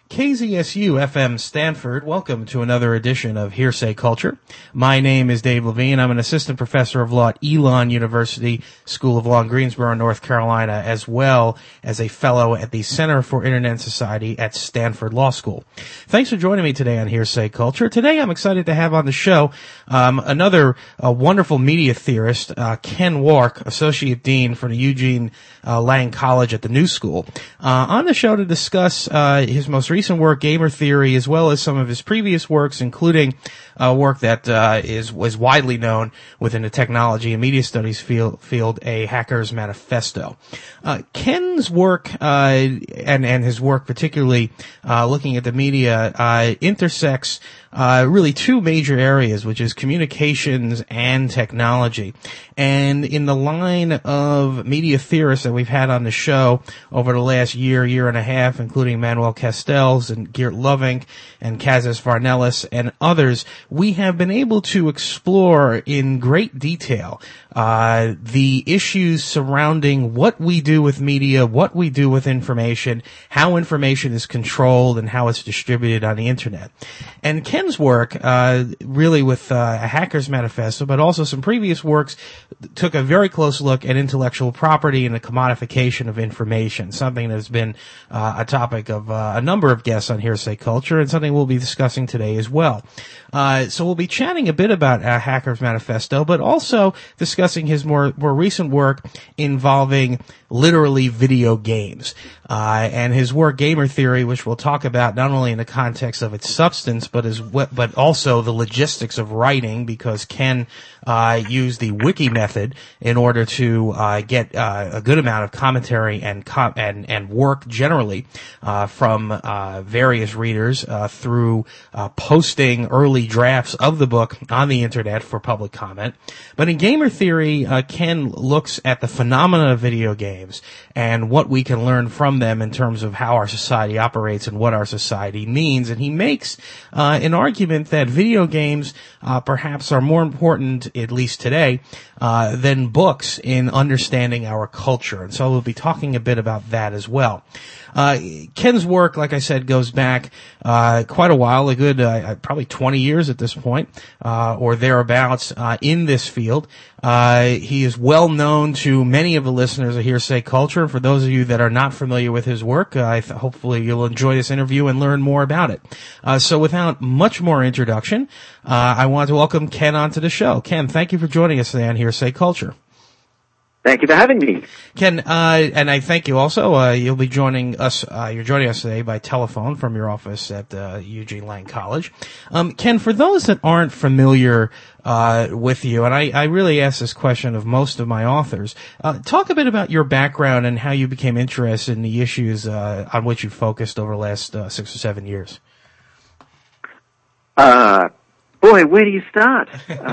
KZSU FM Stanford, welcome to another edition of Hearsay Culture. My name is Dave Levine. I'm an assistant professor of law at Elon University School of Law in Greensboro, North Carolina, as well as a fellow at the Center for Internet Society at Stanford Law School. Thanks for joining me today on Hearsay Culture. Today I'm excited to have on the show another wonderful media theorist, Ken Wark, Associate Dean for the Eugene Lang College at the New School, on the show to discuss his most recent work, Gamer Theory, as well as some of his previous works, including work that was widely known within the technology and media studies field, A Hacker's Manifesto. Ken's work and his work, particularly looking at the media, intersects really two major areas, which is communications and technology. And in the line of media theorists that we've had on the show over the last year and a half, including Manuel Castells and Geert Lovink and Kazis Varnelis and others, we have been able to explore in great detail the issues surrounding what we do with media, what we do with information, how information is controlled, and how it's distributed on the internet. And Ken's work, really with A Hacker's Manifesto, but also some previous works, took a very close look at intellectual property and the commodification of information, something that has been a topic of a number of guests on Hearsay Culture, and something we'll be discussing today as well. So we'll be chatting a bit about A Hacker's Manifesto, but also discussing his more recent work involving literally video games, and his work Gamer Theory, which we'll talk about not only in the context of its substance, but also the logistics of writing, because Ken used the wiki method in order to get a good amount of commentary and work generally from various readers through posting early drafts of the book on the internet for public comment. But in Gamer Theory, Ken looks at the phenomena of video games and what we can learn from them in terms of how our society operates and what our society means. And he makes an argument that video games perhaps are more important, at least today, than books in understanding our culture. And so we'll be talking a bit about that as well. Ken's work, like I said, goes back quite a while, a good probably 20 years at this point, or thereabouts, in this field. He is well known to many of the listeners of Hearsay Culture. For those of you that are not familiar with his work, hopefully you'll enjoy this interview and learn more about it. So without much more introduction, I want to welcome Ken onto the show. Ken, thank you for joining us today on Hearsay Culture. Thank you for having me. Ken, and I thank you also. You'll be joining us, you're joining us today by telephone from your office at Eugene Lang College. Ken, for those that aren't familiar with you, and I really ask this question of most of my authors, talk a bit about your background and how you became interested in the issues on which you focused over the last 6 or 7 years. Boy, where do you start?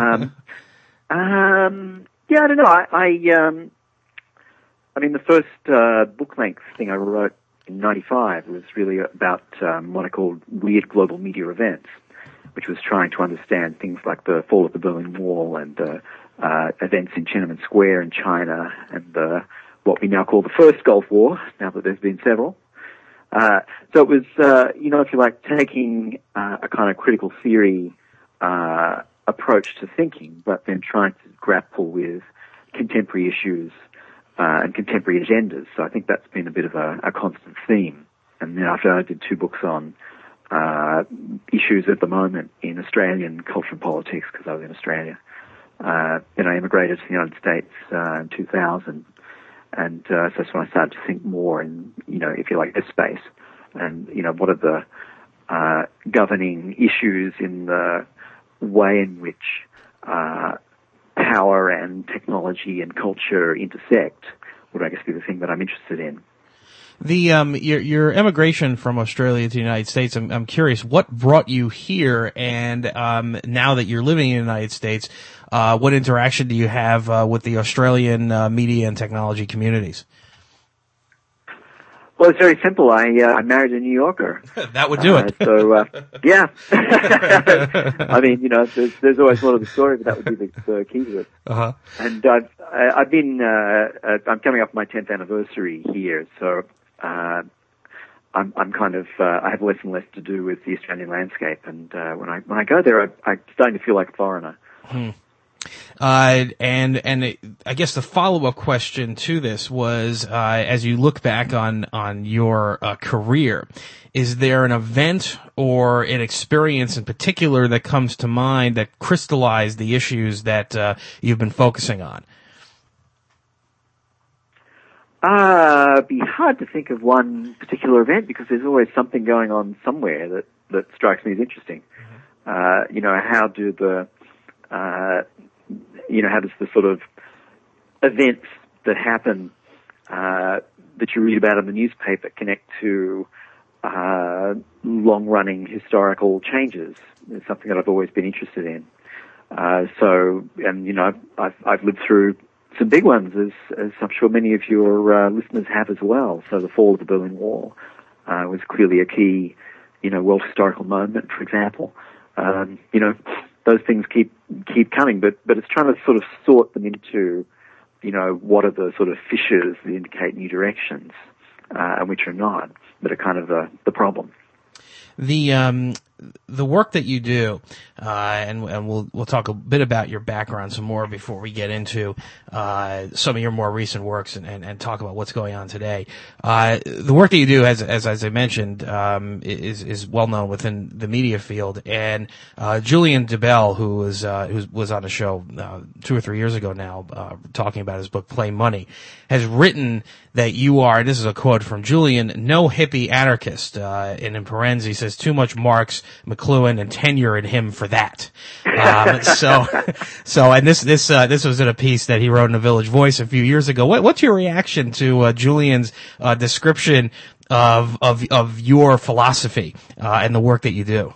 Yeah, I don't know. I mean, the first book-length thing I wrote in '95 was really about what I called weird global media events, which was trying to understand things like the fall of the Berlin Wall and events in Tiananmen Square in China and what we now call the First Gulf War, now that there's been several. So it was, if you like, taking a kind of critical theory approach to thinking, but then trying to grapple with contemporary issues and contemporary agendas. So I think that's been a bit of a constant theme. And then after I did 2 books on issues at the moment in Australian culture and politics, because I was in Australia. Then I immigrated to the United States in 2000. And so that's when I started to think more in, if you like, this space. And, what are the governing issues in the way in which power and technology and culture intersect would, I guess, be the thing that I'm interested in. The your emigration from Australia to the United States, I'm curious, what brought you here, and now that you're living in the United States, what interaction do you have with the Australian media and technology communities? Well, it's very simple. I married a New Yorker. That would do it. Yeah. I mean, there's always a lot of the story, but that would be the key to it. Uh-huh. And I've been, I'm coming up my 10th anniversary here, so I'm kind of I have less and less to do with the Australian landscape, and when I go there, I'm starting to feel like a foreigner. And I guess the follow-up question to this was, as you look back on your career, is there an event or an experience in particular that comes to mind that crystallized the issues that you've been focusing on? It'd be hard to think of one particular event because there's always something going on somewhere that strikes me as interesting. How does the sort of events that happen that you read about in the newspaper connect to long-running historical changes? It's something that I've always been interested in. I've lived through some big ones, as I'm sure many of your listeners have as well. So the fall of the Berlin Wall was clearly a key, world historical moment, for example. Those things keep coming, but it's trying to sort of sort them into, what are the sort of fissures that indicate new directions, and which are not, that are kind of the problem. The work that you do, and we'll talk a bit about your background some more before we get into some of your more recent works and talk about what's going on today. The work that you do, as I mentioned, is well known within the media field. And Julien Debelle, who was on a show 2 or 3 years ago now, talking about his book Play Money, has written that you are, this is a quote from Julien, no hippie anarchist. And in parentheses, he says, too much Marx, McLuhan, and tenure in him for that. And this was in a piece that he wrote in the Village Voice a few years ago. What's your reaction to Julien's description of your philosophy and the work that you do?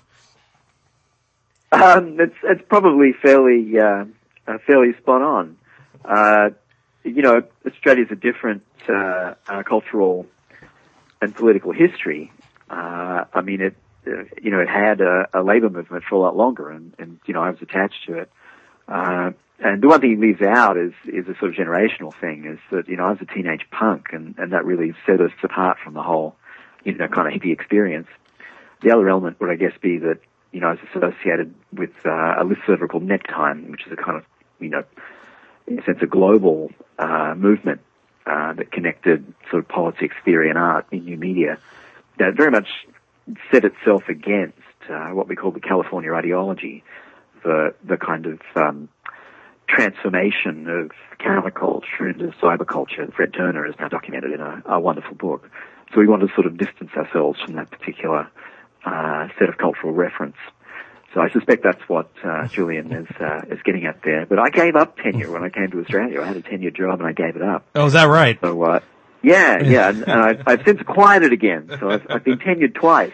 It's probably fairly spot on. Australia's a different cultural and political history. It had a labor movement for a lot longer, and I was attached to it. And the one thing he leaves out is a sort of generational thing, is that, I was a teenage punk, and that really set us apart from the whole, kind of hippie experience. The other element would, I guess, be that, I was associated with a listserv called Nettime, which is a kind of, in a sense, a global movement that connected sort of politics, theory, and art in new media that very much set itself against what we call the California ideology, the kind of transformation of counterculture into cyberculture. Fred Turner has now documented in a wonderful book. So we want to sort of distance ourselves from that particular set of cultural reference. So I suspect that's what Julien is getting at there. But I gave up tenure when I came to Australia. I had a tenure job and I gave it up. Oh, is that right? So yeah, and I've since acquired it again. So I've been tenured twice.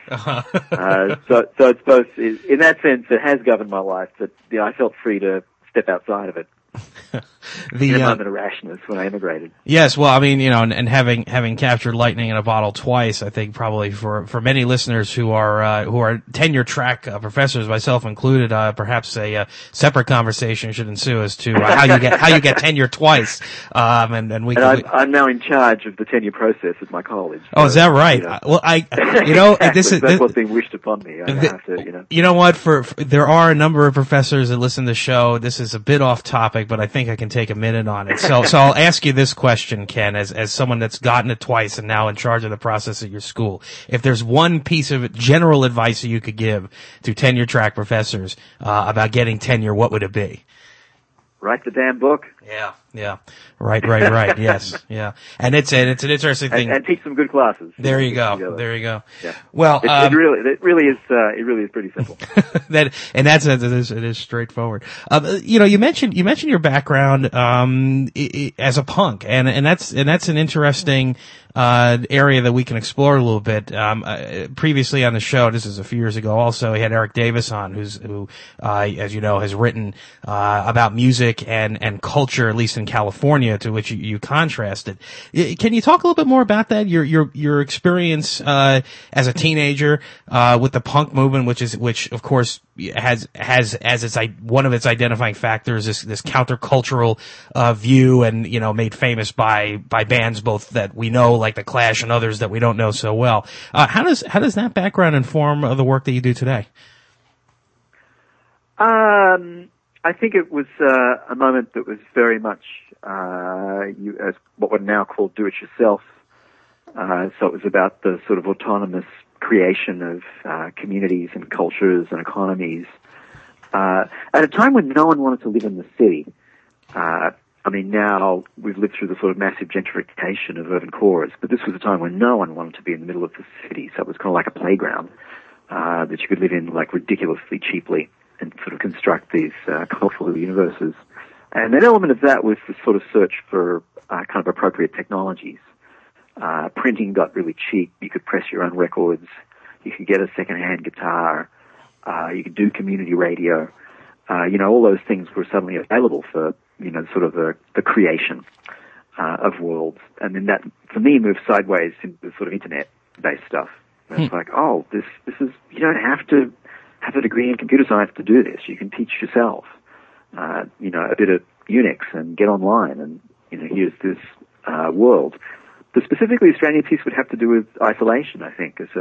So it's both, in that sense, it has governed my life, but I felt free to step outside of it. In a moment of rashness when I immigrated. Yes, well, and having captured lightning in a bottle twice, I think probably for many listeners who are tenure track professors, myself included, perhaps a separate conversation should ensue as to how you get tenure twice. I'm now in charge of the tenure process at my college. So, oh, is that right? Well, exactly. That's what's being wished upon me. I have to, You know what? For there are a number of professors that listen to the show. This is a bit off topic, but I think I can take a minute on it. So I'll ask you this question, Ken, as someone that's gotten it twice and now in charge of the process at your school. If there's one piece of general advice that you could give to tenure track professors about getting tenure, what would it be? Write the damn book. Yeah. Right. Yes. Yeah. And it's an interesting thing. And teach some good classes. There you go. Yeah. Well, it really is pretty simple. It is straightforward. You mentioned your background, as a punk, and that's an interesting, area that we can explore a little bit. Previously on the show, this is a few years ago also, he had Eric Davis on, who, as you know, has written, about music and culture, at least in California, to which you contrasted. Can you talk a little bit more about that? Your experience as a teenager with the punk movement, which of course has as its one of its identifying factors this countercultural view, and made famous by bands both that we know like the Clash and others that we don't know so well. How does that background inform the work that you do today? I think it was a moment that was very much as what we're now called do-it-yourself. So it was about the sort of autonomous creation of communities and cultures and economies at a time when no one wanted to live in the city. I mean, now we've lived through the sort of massive gentrification of urban cores, but this was a time when no one wanted to be in the middle of the city. So it was kind of like a playground that you could live in like ridiculously cheaply and sort of construct these cultural universes. And an element of that was the sort of search for kind of appropriate technologies. Printing got really cheap. You could press your own records. You could get a second-hand guitar. You could do community radio. All those things were suddenly available for, sort of the creation of worlds. And then that, for me, moved sideways into sort of internet-based stuff. And it's like, oh, this is, you don't have to have a degree in computer science to do this. You can teach yourself, a bit of Unix and get online and, here's this world. The specifically Australian piece would have to do with isolation, I think, as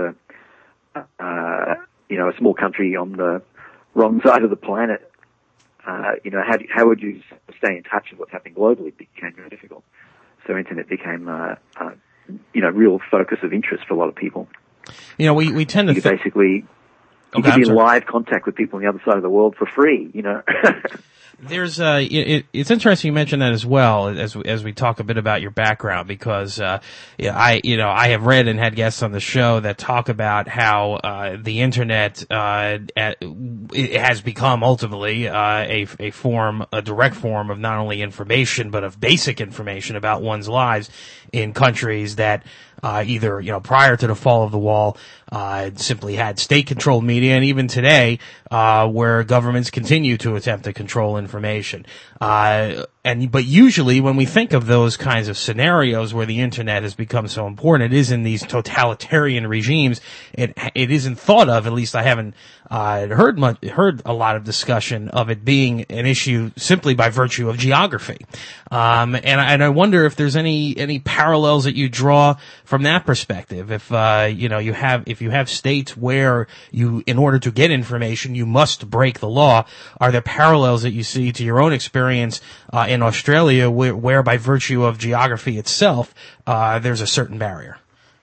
a small country on the wrong side of the planet. How would you stay in touch with what's happening globally became very difficult. So internet became real focus of interest for a lot of people. We tend to basically you can be in live contact with people on the other side of the world for free. There's it's interesting you mentioned that as well as we talk a bit about your background, because I have read and had guests on the show that talk about how the internet it has become ultimately a direct form of not only information but of basic information about one's lives in countries that either prior to the fall of the wall simply had state-controlled media, and even today where governments continue to attempt to control information. But usually when we think of those kinds of scenarios where the internet has become so important, it is in these totalitarian regimes. It isn't thought of, at least I haven't heard a lot of discussion of it being an issue simply by virtue of geography. And I wonder if there's any parallels that you draw from that perspective. If you have states where in order to get information, you must break the law, are there parallels that you see to your own experience in Australia where by virtue of geography itself, there's a certain barrier?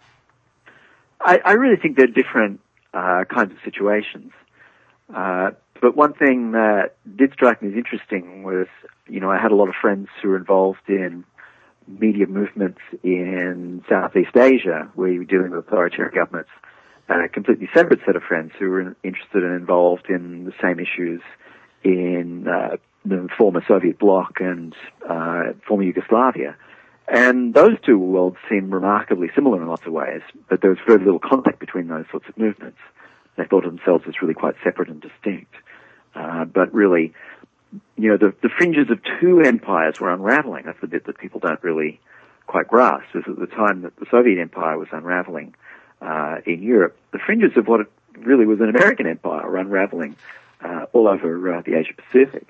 I really think they're different kinds of situations. But one thing that did strike me as interesting was, I had a lot of friends who were involved in media movements in Southeast Asia, where you were dealing with authoritarian governments, and a completely separate set of friends who were interested and involved in the same issues in the former Soviet bloc and former Yugoslavia. And those two worlds seem remarkably similar in lots of ways, but there was very little contact between those sorts of movements. They thought of themselves as really quite separate and distinct. But really, the fringes of two empires were unraveling. That's the bit that people don't really quite grasp, is at the time that the Soviet Empire was unraveling in Europe, the fringes of what really was an American empire were unraveling all over the Asia Pacific.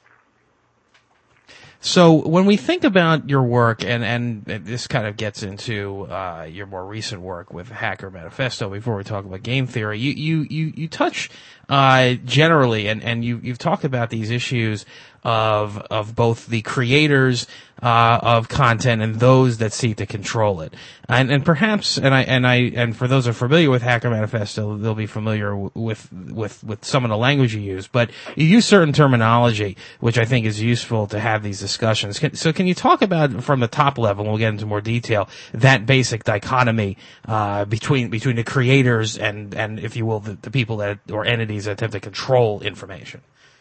So when we think about your work, and this kind of gets into your more recent work with Hacker Manifesto, before we talk about game theory, you touch generally, and you've talked about these issues of both the creators of content and those that seek to control it. And perhaps and for those who are familiar with Hacker Manifesto, they'll be familiar with some of the language you use, but you use certain terminology which I think is useful to have these discussions. So can you talk about, from the top level, and we'll get into more detail, that basic dichotomy between the creators and if you will the people that, or entities that attempt to control information?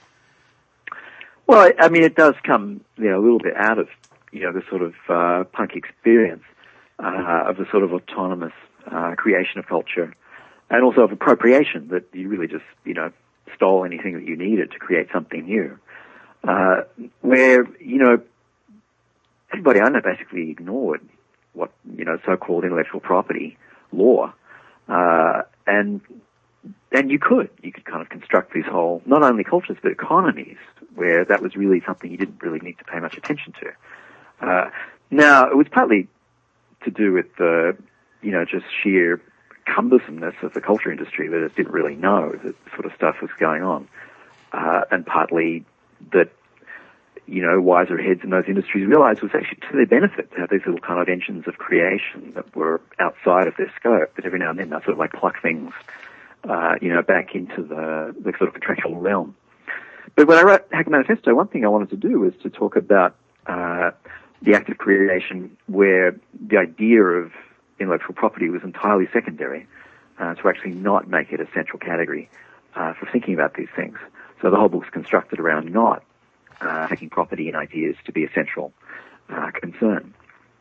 Well, I mean, it does come, a little bit out of, the sort of punk experience of the sort of autonomous creation of culture, and also of appropriation, that you really just, stole anything that you needed to create something new. Where, everybody I know basically ignored what, so-called intellectual property law. And you could kind of construct these whole, not only cultures, but economies where that was really something you didn't really need to pay much attention to. Now, it was partly to do with the, just sheer cumbersomeness of the culture industry that it didn't really know that sort of stuff was going on. And partly that, wiser heads in those industries realized it was actually to their benefit to have these little kind of engines of creation that were outside of their scope. But every now and then they sort of like pluck things, back into the sort of contractual realm. But when I wrote Hacker Manifesto, one thing I wanted to do was to talk about the act of creation where the idea of intellectual property was entirely secondary, to actually not make it a central category for thinking about these things. So the whole book's constructed around not taking property and ideas to be a central concern.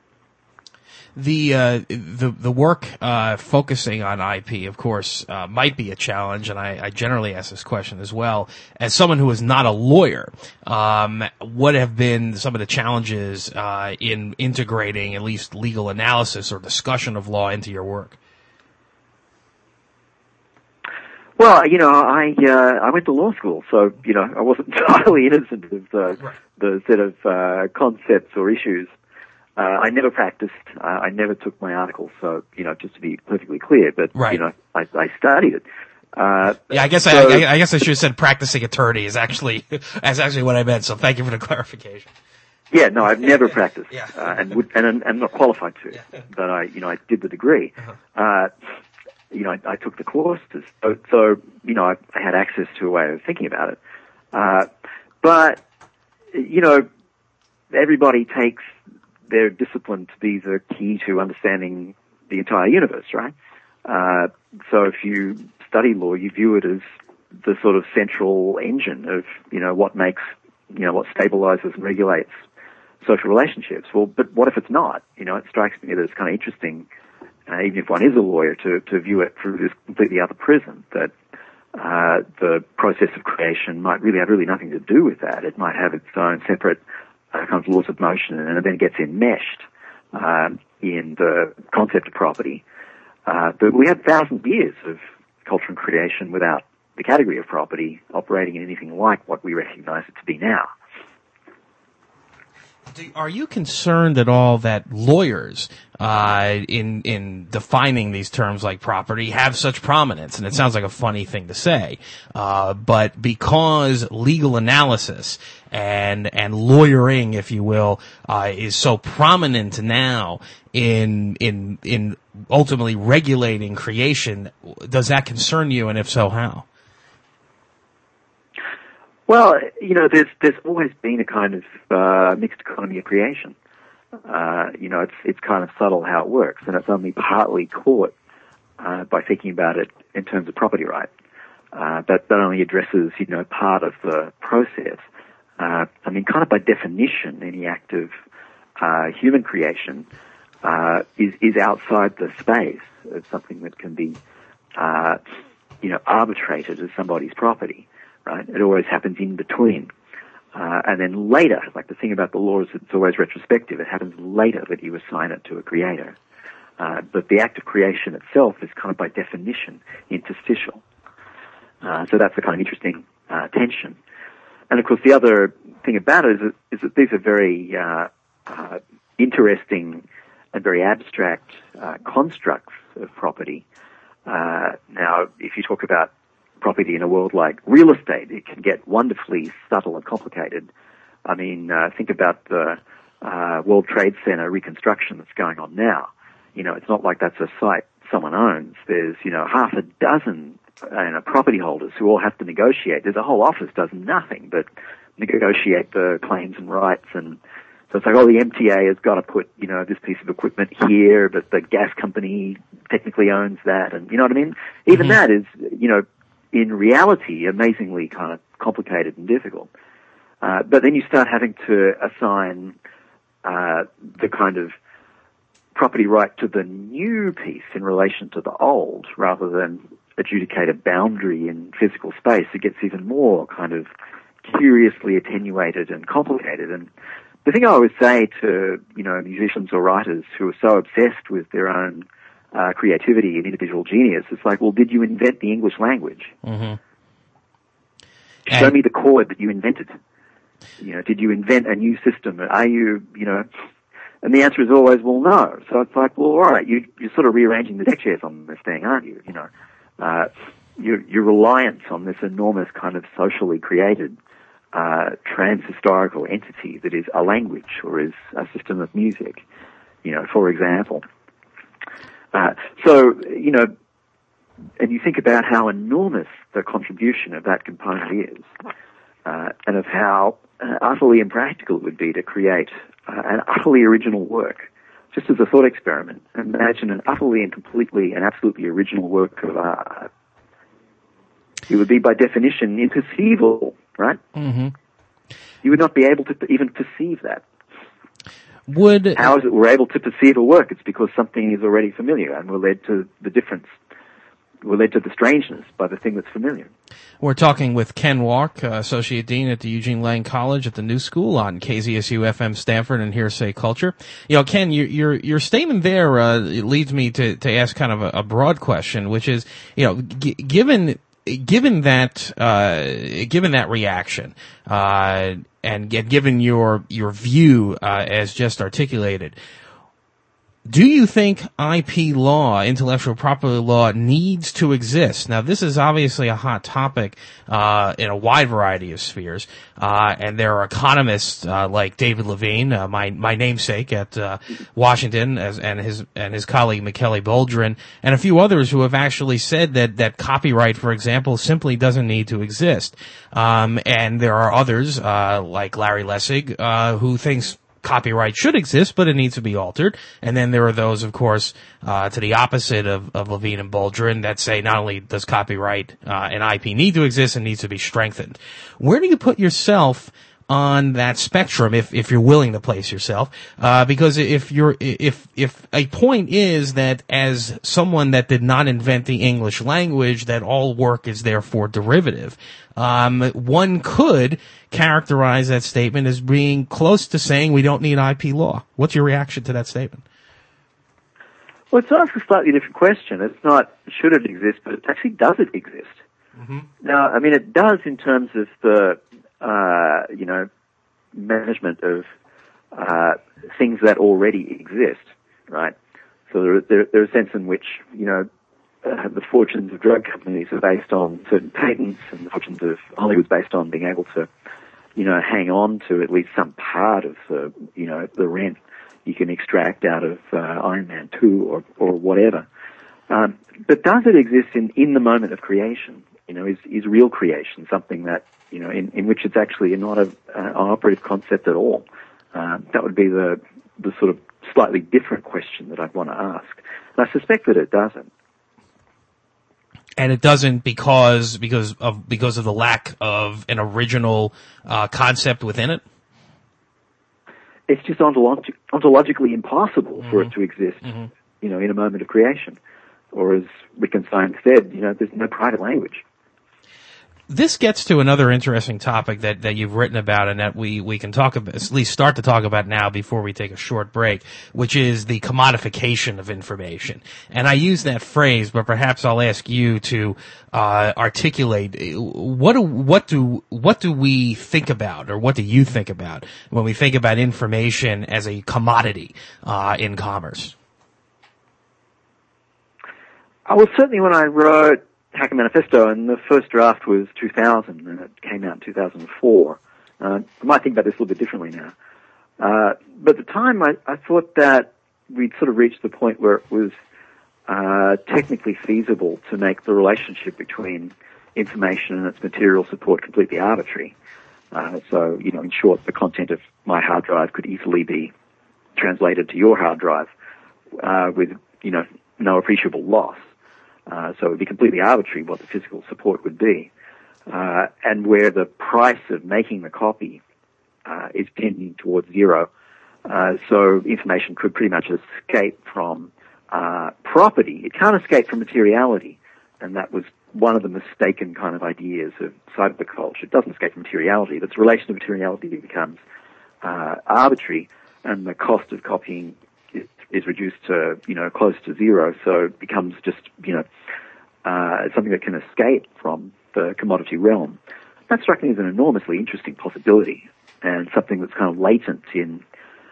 The work focusing on IP, of course, might be a challenge, and I generally ask this question as well. As someone who is not a lawyer, what have been some of the challenges in integrating at least legal analysis or discussion of law into your work? Well, I went to law school, so, I wasn't entirely innocent of the set of concepts or issues. I never practiced. I never took my articles, so, just to be perfectly clear, but, right. I studied it. I guess I should have said practicing attorney is actually what I meant, so thank you for the clarification. Yeah, no, I've never practiced, Yeah. and not qualified to, Yeah. but I did the degree. Uh-huh. I took the courses, so I had access to a way of thinking about it. But, everybody takes their discipline to be the key to understanding the entire universe, right? So if you study law, you view it as the sort of central engine of, what makes, what stabilizes and regulates social relationships. Well, but what if it's not? It strikes me that it's kind of interesting, even if one is a lawyer, to view it through this completely other prism, that the process of creation might really have nothing to do with that. It might have its own separate kind of laws of motion, and it then gets enmeshed in the concept of property. But we have thousands of years of culture and creation without the category of property operating in anything like what we recognize it to be now. Are you concerned at all that lawyers, in defining these terms like property, have such prominence? And it sounds like a funny thing to say, but because legal analysis and lawyering, if you will, is so prominent now in ultimately regulating creation, does that concern you? And if so, how? Well, there's always been a kind of mixed economy of creation. It's kind of subtle how it works, and it's only partly caught by thinking about it in terms of property right. That only addresses, part of the process. Kind of by definition, any act of human creation is outside the space of something that can be, arbitrated as somebody's property. Right? It always happens in between. And then later, like the thing about the law is it's always retrospective. It happens later that you assign it to a creator. But the act of creation itself is kind of by definition interstitial. So that's a kind of interesting tension. And of course the other thing about it is that these are very interesting and very abstract constructs of property. Now, if you talk about property in a world like real estate, it can get wonderfully subtle and complicated. Think about the World Trade Center reconstruction that's going on now. It's not like that's a site someone owns. There's, half a dozen property holders who all have to negotiate. There's a whole office does nothing but negotiate the claims and rights. And so it's like, the MTA has got to put, this piece of equipment here, but the gas company technically owns that. And you know what I mean? Even that is, in reality, amazingly kind of complicated and difficult. But then you start having to assign the kind of property right to the new piece in relation to the old, rather than adjudicate a boundary in physical space. It gets even more kind of curiously attenuated and complicated. And the thing I always say to, musicians or writers who are so obsessed with their own creativity and individual genius, it's like, well, did you invent the English language? Mm-hmm. Show me the chord that you invented. Did you invent a new system? Are you, and the answer is always, well, no. So it's like, well, all right, you're sort of rearranging the deck chairs on this thing, aren't you? Your reliance on this enormous kind of socially created trans-historical entity that is a language or is a system of music, for example. And you think about how enormous the contribution of that component is, and of how utterly impractical it would be to create an utterly original work. Just as a thought experiment, imagine an utterly and completely and absolutely original work of art. It would be, by definition, imperceivable, right? Mm-hmm. You would not be able to even perceive that. How is it we're able to perceive a work? It's because something is already familiar, and we're led to the difference. We're led to the strangeness by the thing that's familiar. We're talking with Ken Walk, Associate Dean at the Eugene Lang College at the New School on KZSU FM Stanford and Hearsay Culture. Ken, your statement there leads me to ask kind of a broad question, which is, given that reaction, and given your view, as just articulated, do you think IP law, intellectual property law, needs to exist? Now, this is obviously a hot topic in a wide variety of spheres, and there are economists like David Levine, my namesake at Washington, and his colleague Michele Boldrin, and a few others who have actually said that copyright, for example, simply doesn't need to exist. And there are others like Larry Lessig who thinks copyright should exist, but it needs to be altered. And then there are those, of course, to the opposite of Levine and Boldrin that say not only does copyright and IP need to exist, it needs to be strengthened. Where do you put yourself on that spectrum, if you're willing to place yourself? Because if a point is that as someone that did not invent the English language, that all work is therefore derivative, one could characterize that statement as being close to saying we don't need IP law. What's your reaction to that statement? Well, it's asked a slightly different question. It's not should it exist, but it's actually does it exist? Mm-hmm. Now, I mean, it does in terms of the management of things that already exist, right? So there's a sense in which, the fortunes of drug companies are based on certain patents, and the fortunes of Hollywood's based on being able to, hang on to at least some part of the rent you can extract out of Iron Man 2 or whatever. But does it exist in the moment of creation? Is real creation something that, in which it's actually not an operative concept at all? That would be the sort of slightly different question that I'd want to ask. And I suspect that it doesn't. And it doesn't because of the lack of an original concept within it? It's just ontologically impossible for it to exist, in a moment of creation. Or as Wittgenstein said, there's no private language. This gets to another interesting topic that you've written about and that we can talk about, at least start to talk about now before we take a short break, which is the commodification of information. And I use that phrase, but perhaps I'll ask you to articulate what do we think about, or what do you think about when we think about information as a commodity in commerce? Well, certainly when I wrote Hacker Manifesto, and the first draft was 2000, and it came out in 2004. I might think about this a little bit differently now. But at the time, I thought that we'd sort of reached the point where it was technically feasible to make the relationship between information and its material support completely arbitrary. So, in short, the content of my hard drive could easily be translated to your hard drive with, no appreciable loss. So it would be completely arbitrary what the physical support would be. And where the price of making the copy is tending towards zero. So information could pretty much escape from property. It can't escape from materiality. And that was one of the mistaken kind of ideas of cyberculture. It doesn't escape from materiality. Its relation to materiality becomes arbitrary, and the cost of copying is reduced to, close to zero, so it becomes just, something that can escape from the commodity realm. That struck me as an enormously interesting possibility, and something that's kind of latent in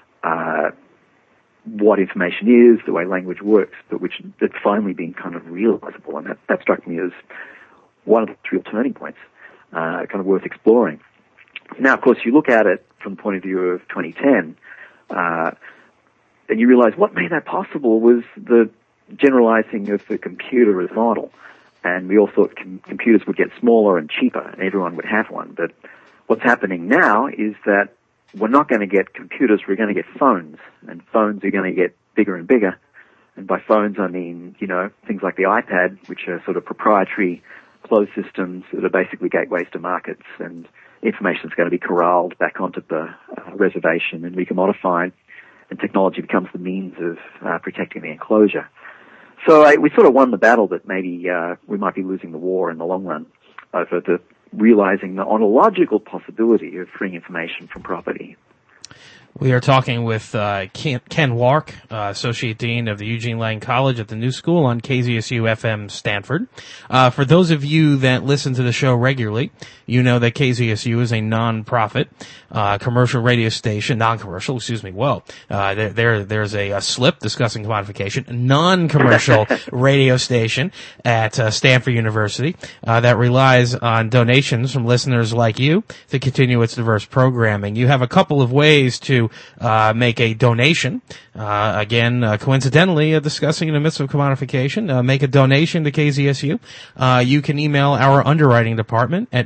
what information is, the way language works, but which that's finally been kind of realizable, and that struck me as one of the real turning points, kind of worth exploring. Now, of course, you look at it from the point of view of 2010, and you realize what made that possible was the generalizing of the computer as model. And we all thought computers would get smaller and cheaper, and everyone would have one. But what's happening now is that we're not going to get computers, we're going to get phones. And phones are going to get bigger and bigger. And by phones, I mean, things like the iPad, which are sort of proprietary closed systems that are basically gateways to markets, and information is going to be corralled back onto the reservation and recommodified, and technology becomes the means of protecting the enclosure. So we sort of won the battle that maybe we might be losing the war in the long run over the realizing the ontological possibility of freeing information from property. We are talking with Ken Wark, Associate Dean of the Eugene Lang College at the New School on KZSU-FM Stanford. For those of you that listen to the show regularly, you know that KZSU is a non-profit commercial radio station, non-commercial, excuse me. Well, there's a slip discussing commodification, non-commercial radio station at Stanford University that relies on donations from listeners like you to continue its diverse programming. You have a couple of ways to make a donation. Coincidentally, discussing in the midst of commodification, make a donation to KZSU. You can email our underwriting department at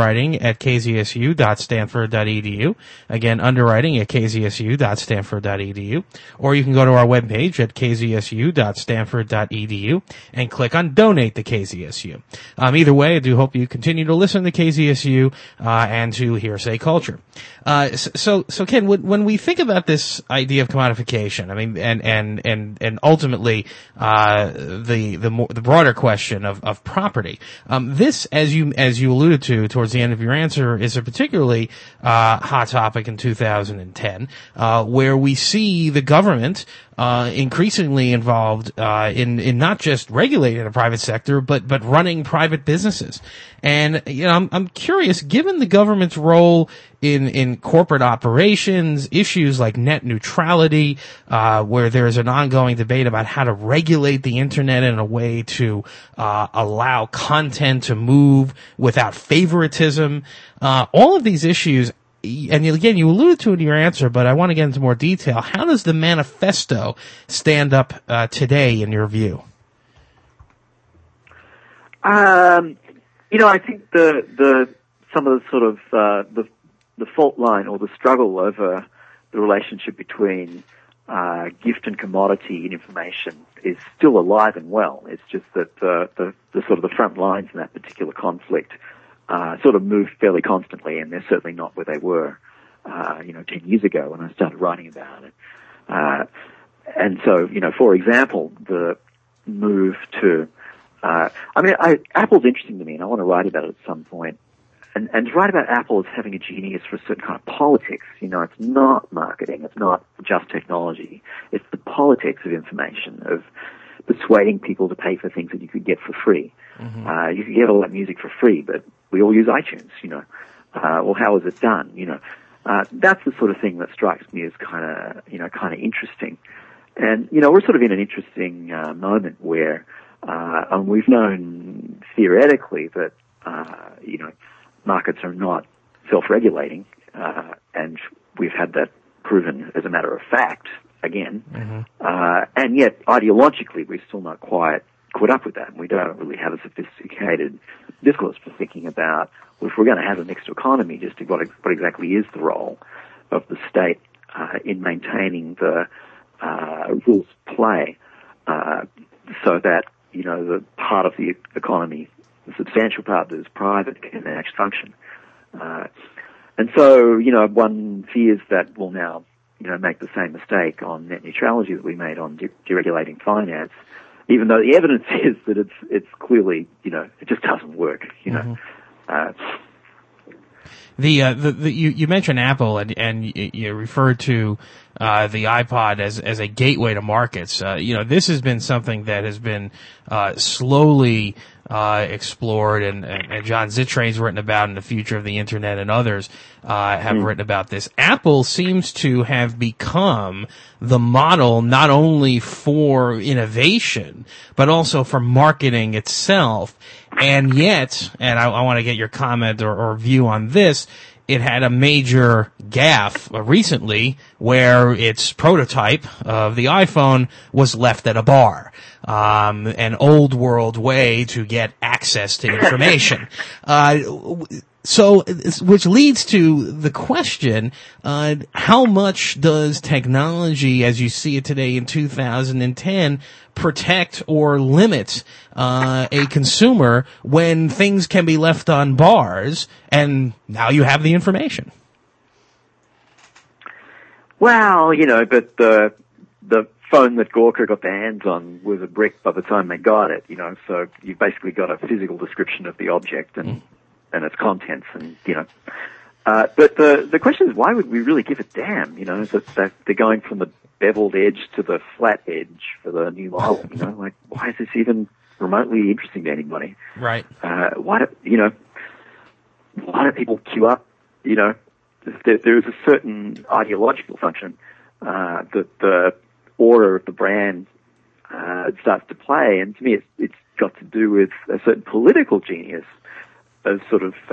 underwriting@kzsu.stanford.edu. Again, underwriting@kzsu.stanford.edu. Or you can go to our webpage at kzsu.stanford.edu and click on Donate to KZSU. Either way, I do hope you continue to listen to KZSU and to Hearsay Culture. So Ken, when we think about this idea of commodification, I mean, and ultimately the broader question of property, this, as you alluded to towards the end of your answer, is a particularly hot topic in 2010, where we see the government increasingly involved in not just regulating the private sector, but running private businesses. And I'm curious, given the government's role in corporate operations, issues like net neutrality, where there's an ongoing debate about how to regulate the internet in a way to allow content to move without favoritism, all of these issues. And again, you alluded to it in your answer, but I want to get into more detail. How does the manifesto stand up today, in your view? I think some of the sort of the fault line or the struggle over the relationship between gift and commodity in information is still alive and well. It's just that the sort of the front lines in that particular conflict sort of move fairly constantly, and they're certainly not where they were, 10 years ago when I started writing about it. And so, for example, the move to, Apple's interesting to me, and I want to write about it at some point. And to write about Apple as having a genius for a certain kind of politics, it's not marketing, it's not just technology, it's the politics of information, of persuading people to pay for things that you could get for free. Mm-hmm. You could get all that music for free, but we all use iTunes, Well, how is it done, That's the sort of thing that strikes me as kind of interesting. And, we're sort of in an interesting moment where, and we've known theoretically that, markets are not self-regulating, and we've had that proven as a matter of fact again. Mm-hmm. And yet ideologically we're still not quite caught up with that, and we don't really have a sophisticated discourse for thinking about, well, if we're going to have a mixed economy, just what exactly is the role of the state in maintaining the rules of play, so that the part of the economy, the substantial part that is private, can actually function. And so, one fears that we'll now, make the same mistake on net neutrality that we made on deregulating finance, even though the evidence is that it's clearly, it just doesn't work, Mm-hmm. You mentioned Apple and you referred to the iPod as a gateway to markets. This has been something that has been slowly explored, and John Zittrain's written about in The Future of the Internet, and others have written about this. Apple seems to have become the model not only for innovation, but also for marketing itself. And yet, and I want to get your comment or view on this, it had a major gaffe recently where its prototype of the iPhone was left at a bar. An old world way to get access to information. So, which leads to the question, how much does technology, as you see it today in 2010, protect or limit a consumer when things can be left on bars and now you have the information? Well, but the phone that Gawker got their hands on was a brick by the time they got it, so you've basically got a physical description of the object and its contents, and but the question is, why would we really give a damn? That they're going from the beveled edge to the flat edge for the new model. Why is this even remotely interesting to anybody? Right. Why do people queue up? There is a certain ideological function that the order of the brand starts to play, and to me, it's got to do with a certain political genius of sort of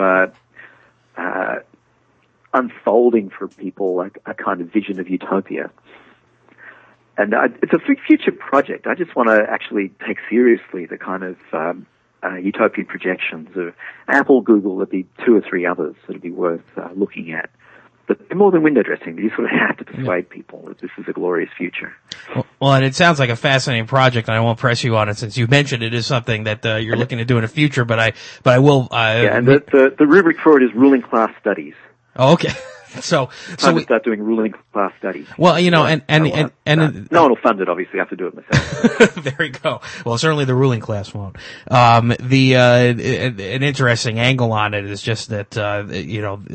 unfolding for people a kind of vision of utopia. And it's a future project. I just want to actually take seriously the kind of utopian projections of Apple, Google. There'd be two or three others that'd be worth looking at. But they're more than window dressing. You sort of have to persuade people that this is a glorious future. Well, and it sounds like a fascinating project, and I won't press you on it since you mentioned it is something that you're looking to do in the future. But I will. And the rubric for it is ruling class studies. Oh, okay. So we start doing ruling class studies. Well, no one will fund it. Obviously, I have to do it myself. There you go. Well, certainly the ruling class won't. An interesting angle on it is just that the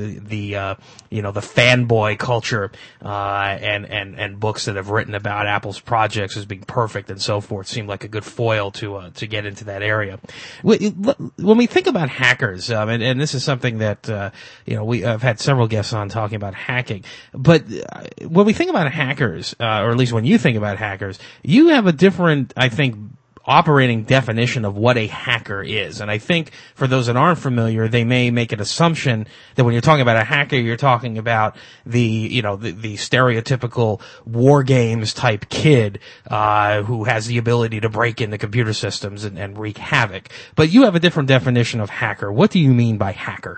fanboy culture and books that have written about Apple's projects as being perfect and so forth seem like a good foil to get into that area. When we think about hackers, and this is something that we have had several guests on talking about hacking, but when we think about hackers, or at least when you think about hackers, you have a different, I think, operating definition of what a hacker is. And I think for those that aren't familiar, they may make an assumption that when you're talking about a hacker, you're talking about the stereotypical war games type kid, who has the ability to break into computer systems and wreak havoc. But you have a different definition of hacker. What do you mean by hacker?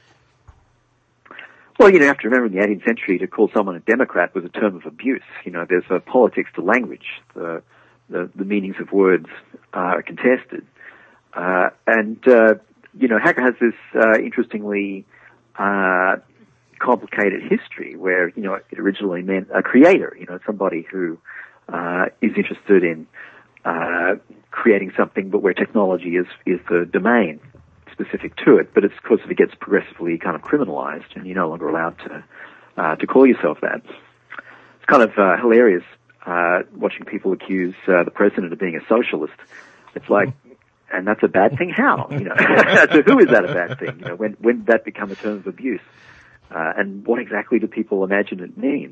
Well, you have to remember in the 18th century, to call someone a Democrat was a term of abuse. There's a politics to language. The meanings of words are contested. Hacker has this interestingly complicated history where, it originally meant a creator, somebody who is interested in creating something, but where technology is the domain specific to it. But it's, of course, if it gets progressively kind of criminalized and you're no longer allowed to call yourself that. It's kind of hilarious watching people accuse the president of being a socialist. It's like, and that's a bad thing? How? So who is that a bad thing? When did that become a term of abuse? And what exactly do people imagine it means?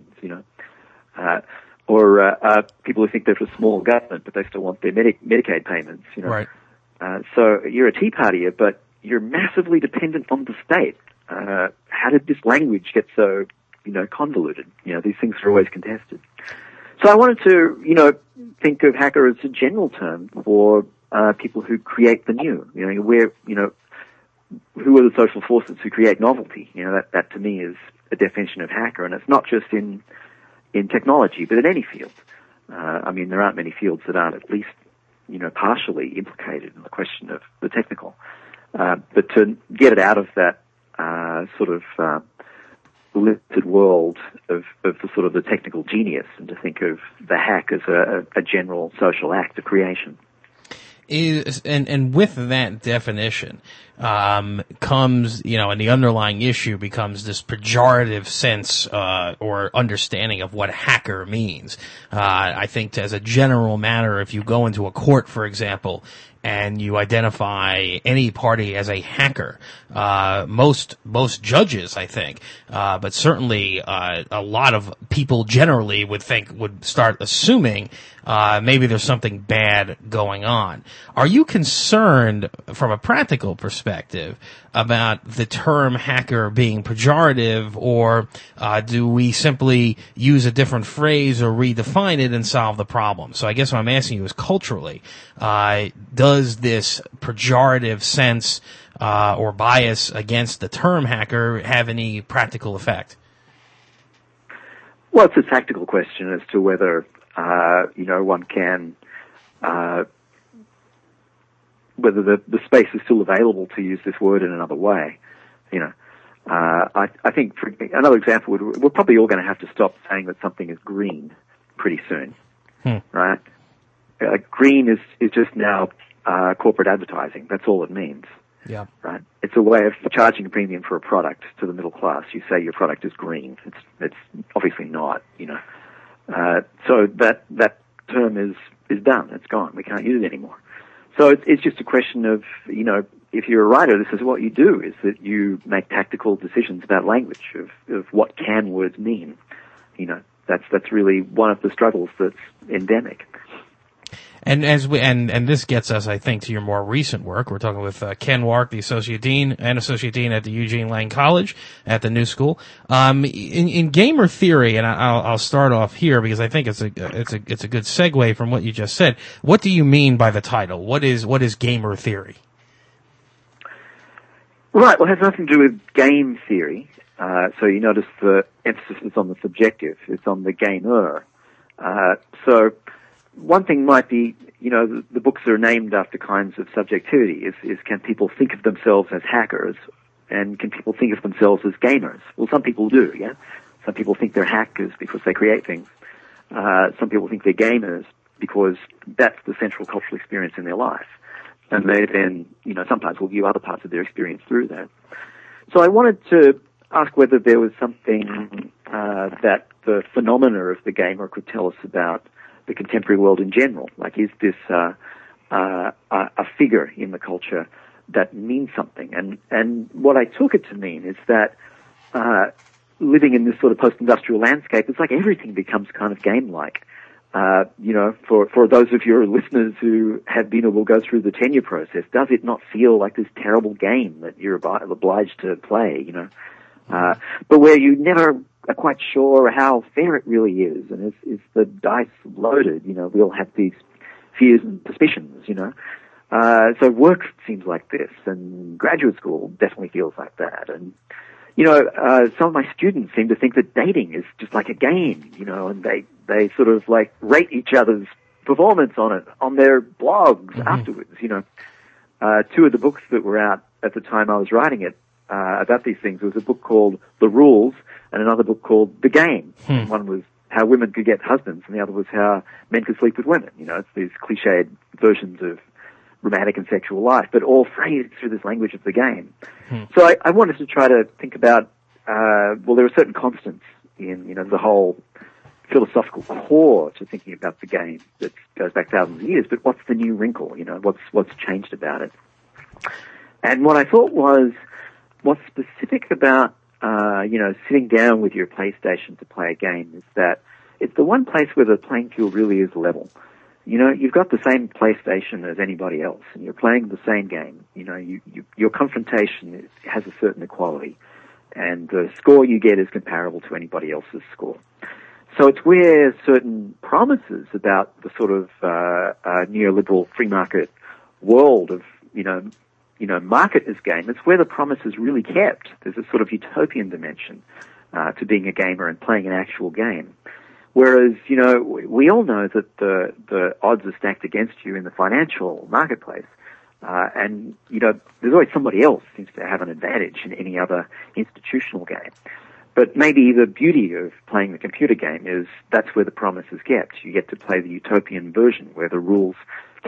Or people who think they're for small government, but they still want their Medicaid payments. Right. So you're a Tea Partier, but you're massively dependent on the state. How did this language get so, convoluted? These things are always contested. So I wanted to, think of hacker as a general term for people who create the new. Who are the social forces who create novelty? That to me is a definition of hacker, and it's not just in technology, but in any field. There aren't many fields that aren't at least, partially implicated in the question of the technical. But to get it out of that sort of limited world of the sort of the technical genius, and to think of the hack as a general social act of creation. And with that definition, comes, and the underlying issue becomes this pejorative sense, or understanding of what hacker means. I think as a general matter, if you go into a court, for example, and you identify any party as a hacker, most judges, I think, but certainly, a lot of people generally would start assuming, maybe there's something bad going on. Are you concerned from a practical perspective about the term hacker being pejorative, or do we simply use a different phrase or redefine it and solve the problem? So I guess what I'm asking you is culturally, does this pejorative sense or bias against the term hacker have any practical effect? Well, it's a tactical question as to whether one can, whether the space is still available to use this word in another way. I think for another example, we're probably all going to have to stop saying that something is green pretty soon, right? Green is just now corporate advertising. That's all it means. Yeah. Right. It's a way of charging a premium for a product to the middle class. You say your product is green. It's obviously not. So that term is done. It's gone. We can't use it anymore. So it's just a question of, if you're a writer, this is what you do, is that you make tactical decisions about language, of what can words mean. That's really one of the struggles that's endemic. And and this gets us, I think, to your more recent work. We're talking with Ken Wark, the Associate Dean at the Eugene Lang College at the New School. In gamer theory, and I'll start off here because I think it's a good segue from what you just said. What do you mean by the title? What is gamer theory? Right. Well, it has nothing to do with game theory. So you notice the emphasis is on the subjective. It's on the gamer. So one thing might be, the books are named after kinds of subjectivity. Is can people think of themselves as hackers, and can people think of themselves as gamers? Well, some people do, yeah? Some people think they're hackers because they create things. Some people think they're gamers because that's the central cultural experience in their life. And they then, sometimes will view other parts of their experience through that. So I wanted to ask whether there was something that the phenomena of the gamer could tell us about the contemporary world in general. Like, is this a figure in the culture that means something? And what I took it to mean is that living in this sort of post-industrial landscape, it's like everything becomes kind of game-like. For those of your listeners who have been or will go through the tenure process, does it not feel like this terrible game that you're obliged to play, but where you never are quite sure how fair it really is, and is the dice loaded? We all have these fears and suspicions, So work seems like this, and graduate school definitely feels like that. And, some of my students seem to think that dating is just like a game, and they sort of like rate each other's performance on it, on their blogs afterwards, Two of the books that were out at the time I was writing it, about these things, was a book called The Rules and another book called The Game. One was how women could get husbands, and the other was how men could sleep with women. It's these cliched versions of romantic and sexual life, but all phrased through this language of the game. So I wanted to try to think about, there are certain constants in, the whole philosophical core to thinking about the game that goes back thousands of years, but what's the new wrinkle? What's changed about it? And what I thought was, what's specific about, sitting down with your PlayStation to play a game is that it's the one place where the playing field really is level. You've got the same PlayStation as anybody else, and you're playing the same game. Your confrontation has a certain equality, and the score you get is comparable to anybody else's score. So it's where certain promises about the sort of neoliberal free market world of, market as game, it's where the promise is really kept. There's a sort of utopian dimension to being a gamer and playing an actual game. Whereas, we all know that the odds are stacked against you in the financial marketplace. And there's always somebody else seems to have an advantage in any other institutional game. But maybe the beauty of playing the computer game is that's where the promise is kept. You get to play the utopian version where the rules can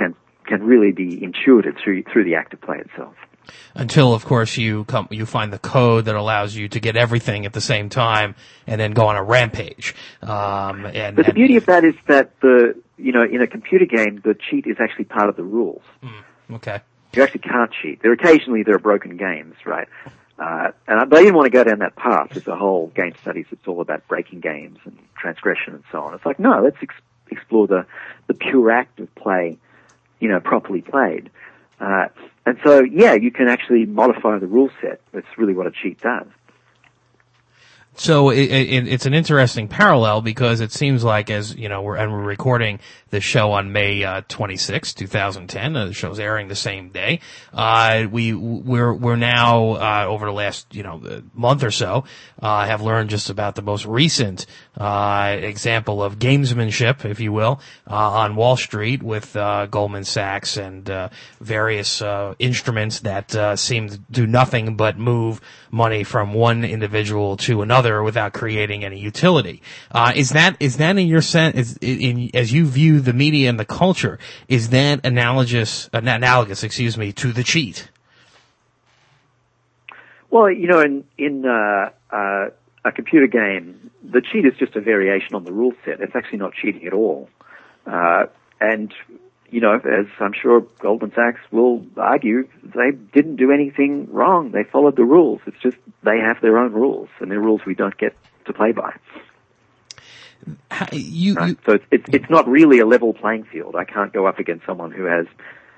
can really be intuited through the act of play itself. Until, of course, you find the code that allows you to get everything at the same time and then go on a rampage. But the beauty of that is that in a computer game, the cheat is actually part of the rules. Okay. You actually can't cheat. Occasionally there are broken games, right? And they didn't want to go down that path. There's a whole game studies that's all about breaking games and transgression and so on. It's like, no, let's explore the pure act of play, properly played. And so, yeah, you can actually modify the rule set. That's really what a cheat does. So it's an interesting parallel because it seems like, as you know, we're recording the show on May 26, 2010. The show's airing the same day. We're now over the last month or so have learned just about the most recent example of gamesmanship, if you will, on Wall Street with Goldman Sachs and various instruments that seem to do nothing but move money from one individual to another without creating any utility. Is that in your sense, as you view the media and the culture, is that analogous, to the cheat? Well, in a computer game, the cheat is just a variation on the rule set. It's actually not cheating at all. And as I'm sure Goldman Sachs will argue, they didn't do anything wrong. They followed the rules. It's just they have their own rules, and they're rules we don't get to play by. So it's not really a level playing field. I can't go up against someone who has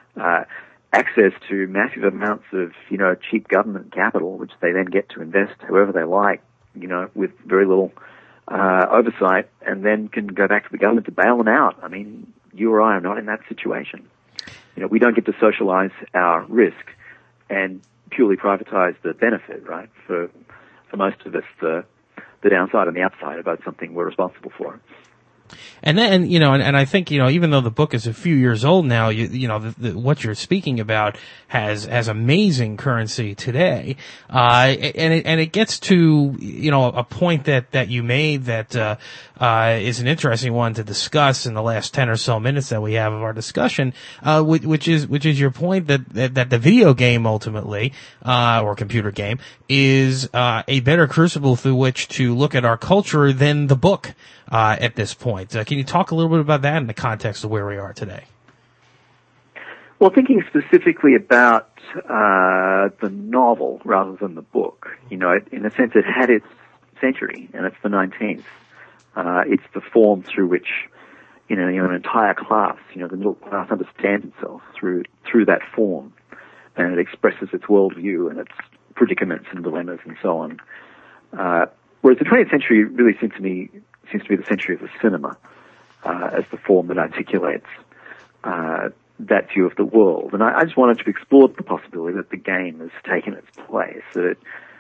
access to massive amounts of cheap government capital, which they then get to invest however they like, with very little oversight, and then can go back to the government to bail them out. I mean, you or I are not in that situation. We don't get to socialize our risk and purely privatize the benefit, right? For most of us, the downside and the upside are both something we're responsible for. And then, and I think, even though the book is a few years old now, what you're speaking about has amazing currency today. And it gets to, a point that you made that, is an interesting one to discuss in the last 10 or so minutes that we have of our discussion, which is your point that the video game ultimately, or computer game is, a better crucible through which to look at our culture than the book. At this point. Can you talk a little bit about that in the context of where we are today? Well, thinking specifically about the novel rather than the book, in a sense it had its century, and it's the 19th. It's the form through which, an entire class, the middle class understands itself through that form, and it expresses its worldview and its predicaments and dilemmas and so on. Whereas the 20th century really seems to be the century of the cinema, as the form that articulates that view of the world. And I just wanted to explore the possibility that the game has taken its place, that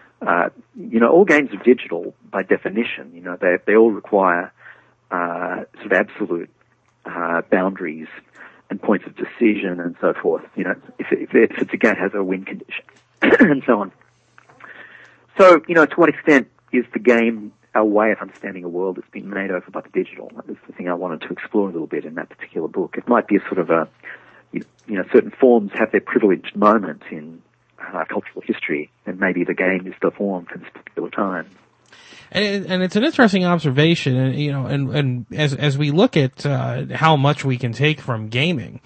all games are digital by definition. They all require sort of absolute boundaries and points of decision and so forth. If it's a game, it has a win condition and so on. So, to what extent is the game a way of understanding a world that's been made over by the digital? That was the thing I wanted to explore a little bit in that particular book. It might be a sort of certain forms have their privileged moment in cultural history, and maybe the game is the form for this particular time. And it's an interesting observation, and as we look at how much we can take from gaming,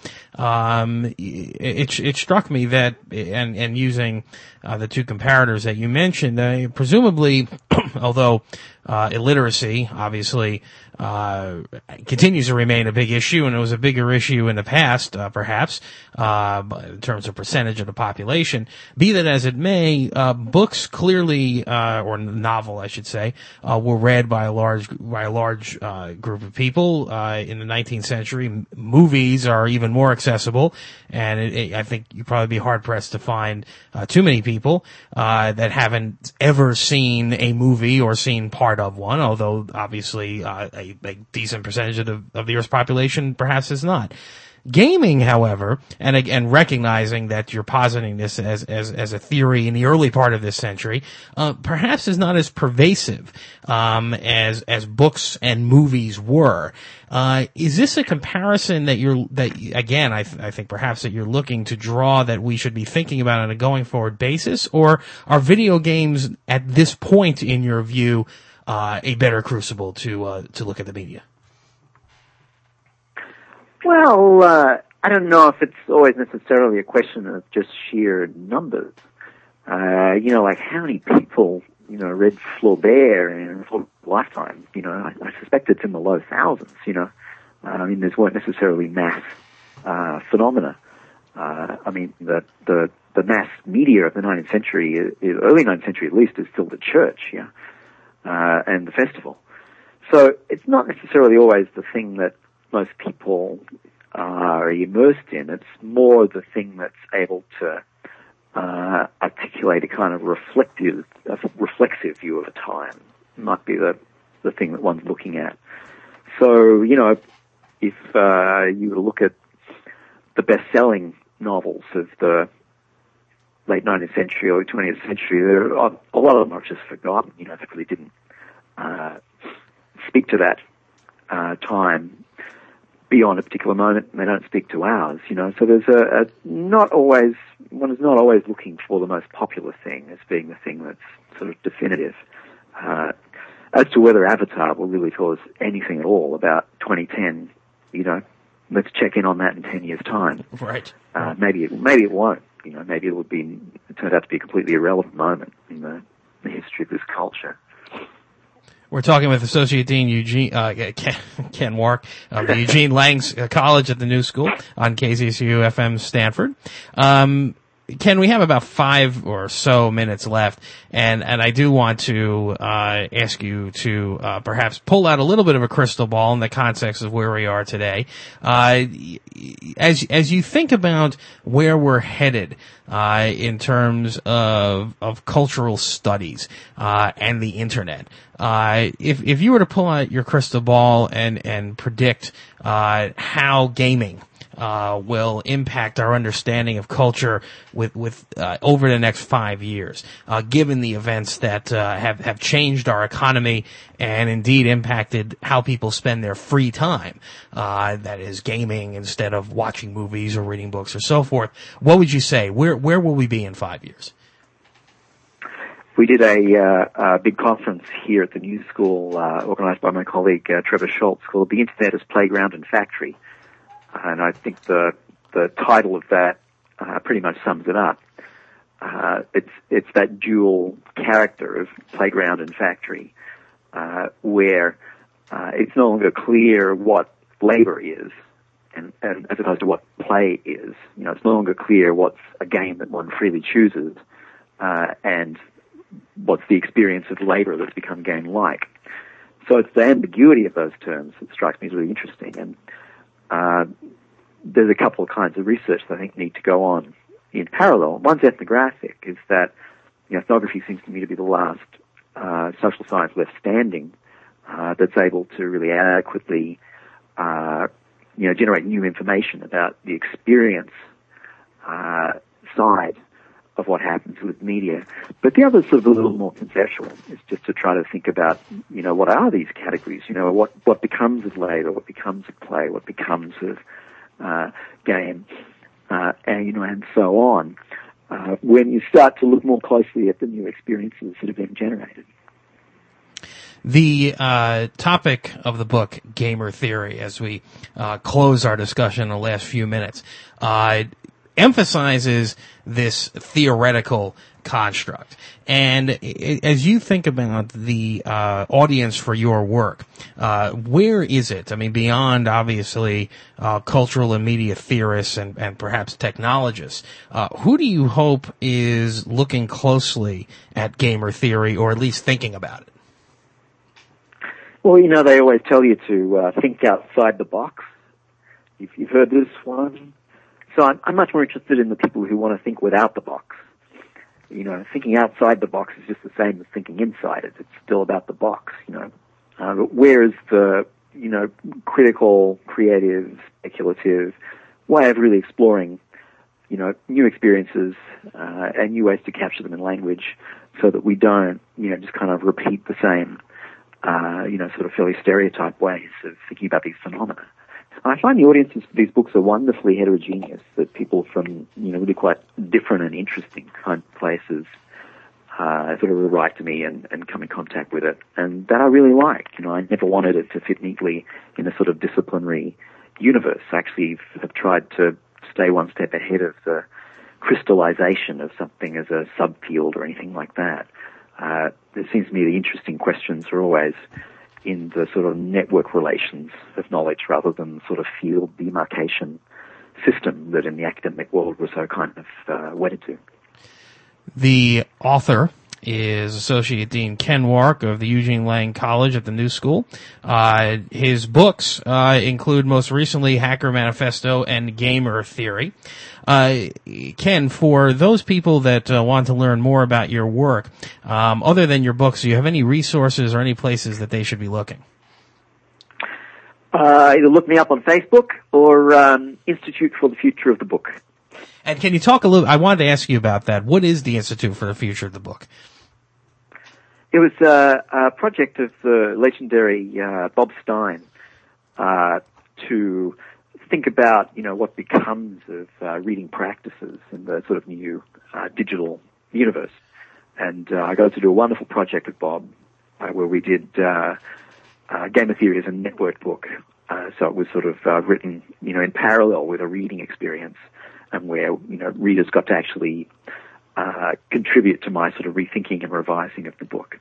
it struck me that, and using the two comparators that you mentioned, presumably, although illiteracy obviously continues to remain a big issue, and it was a bigger issue in the past, perhaps, in terms of percentage of the population. Be that as it may, books clearly, or novel, I should say, were read by a large group of people in the 19th century. Movies are even more accessible, and I think you'd probably be hard pressed to find too many people that haven't ever seen a movie or seen part of one. Although obviously a decent percentage of the Earth's population perhaps is not. Gaming, however, and again, recognizing that you're positing this as a theory in the early part of this century, perhaps is not as pervasive, as books and movies were. Is this a comparison that I think perhaps that you're looking to draw that we should be thinking about on a going forward basis, or are video games at this point, in your view, a better crucible to look at the media? Well, I don't know if it's always necessarily a question of just sheer numbers. Like how many people, read Flaubert in a lifetime? I suspect it's in the low thousands, these weren't necessarily mass phenomena. The mass media of the 19th century, early 19th century at least, is still the church, and the festival. So it's not necessarily always the thing that most people are immersed in. It's more the thing that's able to articulate a kind of reflexive view of a time. It might be the thing that one's looking at. So, if you were to look at the best-selling novels of the late 19th century, early 20th century, a lot of them are just forgotten. They really didn't speak to that time beyond a particular moment, and they don't speak to ours. So there's one is not always looking for the most popular thing as being the thing that's sort of definitive. As to whether Avatar will really tell us anything at all about 2010, let's check in on that in 10 years' time. Right. Maybe it won't. Maybe it turns out to be a completely irrelevant moment in the history of this culture. We're talking with Associate Dean Ken Wark of the Eugene Lang's College at the New School on KZSU FM Stanford. Ken, we have about 5 or so minutes left, and I do want to ask you to perhaps pull out a little bit of a crystal ball in the context of where we are today. As you think about where we're headed in terms of cultural studies and the internet, if you were to pull out your crystal ball and predict how gaming will impact our understanding of culture with over the next 5 years, given the events that have changed our economy and indeed impacted how people spend their free time, that is gaming instead of watching movies or reading books or so forth. What would you say? Where will we be in 5 years? We did a big conference here at the New School, organized by my colleague Trevor Schultz, called "The Internet as Playground and Factory." And I think the title of that pretty much sums it up. It's that dual character of playground and factory, where it's no longer clear what labor is, and as opposed to what play is. It's no longer clear what's a game that one freely chooses, and what's the experience of labor that's become game-like. So it's the ambiguity of those terms that strikes me as really interesting, and there's a couple of kinds of research that I think need to go on in parallel. One's ethnographic, is that ethnography seems to me to be the last social science left standing that's able to really adequately generate new information about the experience side of what happens with media. But the other sort of a little more conceptual is just to try to think about, what are these categories? What becomes of labor, what becomes of play, what becomes of game, and so on, when you start to look more closely at the new experiences that have been generated. The topic of the book, Gamer Theory, as we close our discussion in the last few minutes, emphasizes this theoretical construct. And as you think about the audience for your work, where is it? I mean, beyond obviously cultural and media theorists and perhaps technologists, who do you hope is looking closely at gamer theory, or at least thinking about it? Well, they always tell you to think outside the box. You've heard this one. So I'm much more interested in the people who want to think without the box. Thinking outside the box is just the same as thinking inside it. It's still about the box, But where is the, critical, creative, speculative, way of really exploring, new experiences and new ways to capture them in language, so that we don't, just kind of repeat the same, sort of fairly stereotyped ways of thinking about these phenomena. I find the audiences for these books are wonderfully heterogeneous, that people from, really quite different and interesting kind of places sort of write to me and come in contact with it. And that I really like. I never wanted it to fit neatly in a sort of disciplinary universe. I actually have tried to stay one step ahead of the crystallization of something as a subfield or anything like that. It seems to me the interesting questions are always in the sort of network relations of knowledge rather than the sort of field demarcation system that in the academic world we're so kind of wedded to. The author is Associate Dean Ken Wark of the Eugene Lang College at the New School. His books include most recently Hacker Manifesto and Gamer Theory. Ken, for those people that want to learn more about your work, other than your books, do you have any resources or any places that they should be looking? Either look me up on Facebook or Institute for the Future of the Book. And can you talk a little, I wanted to ask you about that. What is the Institute for the Future of the Book? It was a project of the legendary Bob Stein to think about, what becomes of reading practices in the sort of new digital universe. And I got to do a wonderful project with Bob where we did Gamer Theory as a network book. So it was sort of written, in parallel with a reading experience, and where, readers got to actually contribute to my sort of rethinking and revising of the book.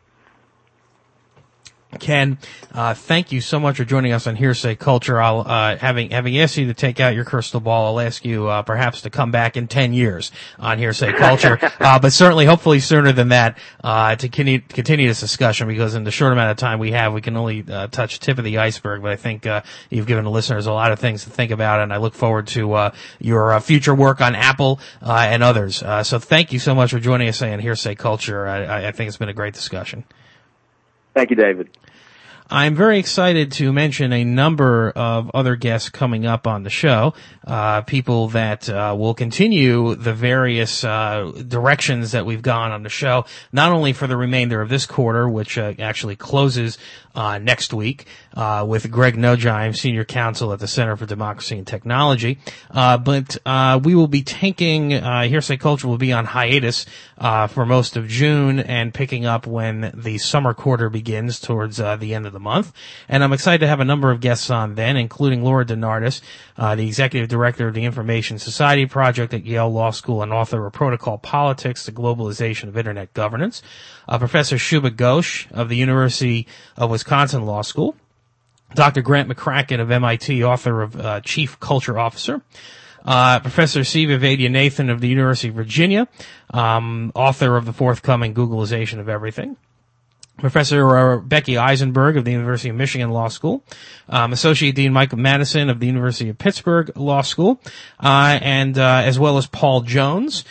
Ken, thank you so much for joining us on Hearsay Culture. I'll, having asked you to take out your crystal ball, I'll ask you, perhaps to come back in 10 years on Hearsay Culture. But certainly, hopefully sooner than that, to continue this discussion, because in the short amount of time we have, we can only, touch the tip of the iceberg. But I think, you've given the listeners a lot of things to think about, and I look forward to, your, future work on Apple, and others. So thank you so much for joining us on Hearsay Culture. I think it's been a great discussion. Thank you, David. I'm very excited to mention a number of other guests coming up on the show, people that will continue the various directions that we've gone on the show, not only for the remainder of this quarter, which actually closes next week with Greg Nojheim, Senior Counsel at the Center for Democracy and Technology, but we will be taking Hearsay Culture will be on hiatus for most of June and picking up when the summer quarter begins towards the end of the month. And I'm excited to have a number of guests on then, including Laura DeNardis, the Executive Director of the Information Society Project at Yale Law School and author of Protocol Politics, the Globalization of Internet Governance, Professor Shubha Ghosh of the University of Wisconsin Law School, Dr. Grant McCracken of MIT, author of Chief Culture Officer, Professor Siva Vaidyanathan of the University of Virginia, author of the forthcoming Googleization of Everything, Professor Becky Eisenberg of the University of Michigan Law School, Associate Dean Michael Madison of the University of Pittsburgh Law School, and as well as Paul Jones,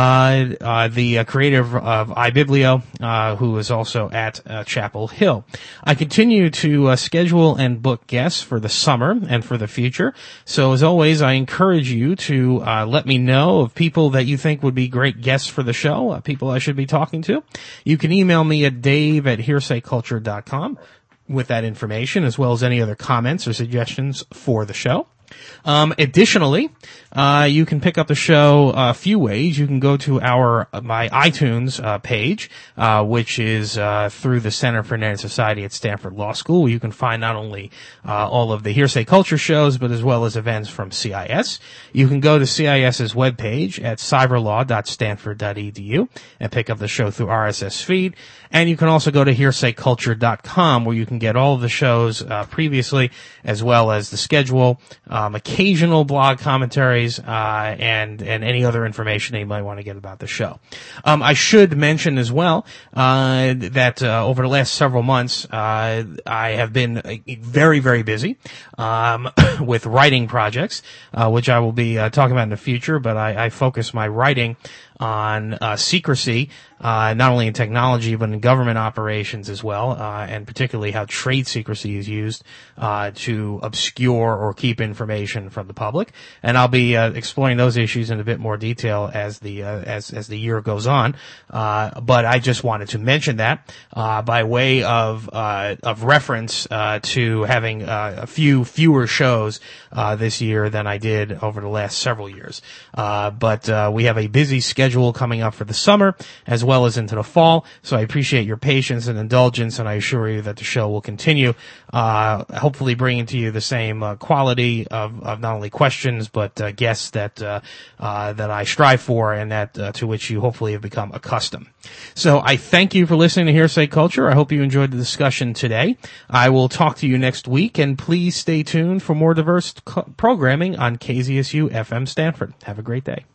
the creator of iBiblio, who is also at Chapel Hill. I continue to schedule and book guests for the summer and for the future. So as always, I encourage you to let me know of people that you think would be great guests for the show, people I should be talking to. You can email me at dave@hearsayculture.com with that information, as well as any other comments or suggestions for the show. Additionally, you can pick up the show a few ways. You can go to my iTunes page, which is through the Center for Internet Society at Stanford Law School, where you can find not only all of the Hearsay Culture shows, but as well as events from CIS. You can go to CIS's webpage at cyberlaw.stanford.edu and pick up the show through RSS feed. And you can also go to hearsayculture.com, where you can get all of the shows previously, as well as the schedule, occasional blog commentaries, and any other information that you might want to get about the show. I should mention as well that over the last several months, I have been very, very busy with writing projects, which I will be talking about in the future. But I focus my writing on secrecy, not only in technology but in government operations as well, and particularly how trade secrecy is used to obscure or keep information from the public. And I'll be exploring those issues in a bit more detail as the year goes on. But I just wanted to mention that by way of reference to having a few fewer shows this year than I did over the last several years. But we have a busy schedule coming up for the summer as well as into the fall, so I appreciate your patience and indulgence, and I assure you that the show will continue, hopefully bringing to you the same quality of not only questions but guests that I strive for and that to which you hopefully have become accustomed. So I thank you for listening to Hearsay Culture. I hope you enjoyed the discussion today. I will talk to you next week, and please stay tuned for more diverse programming on KZSU FM Stanford. Have a great day.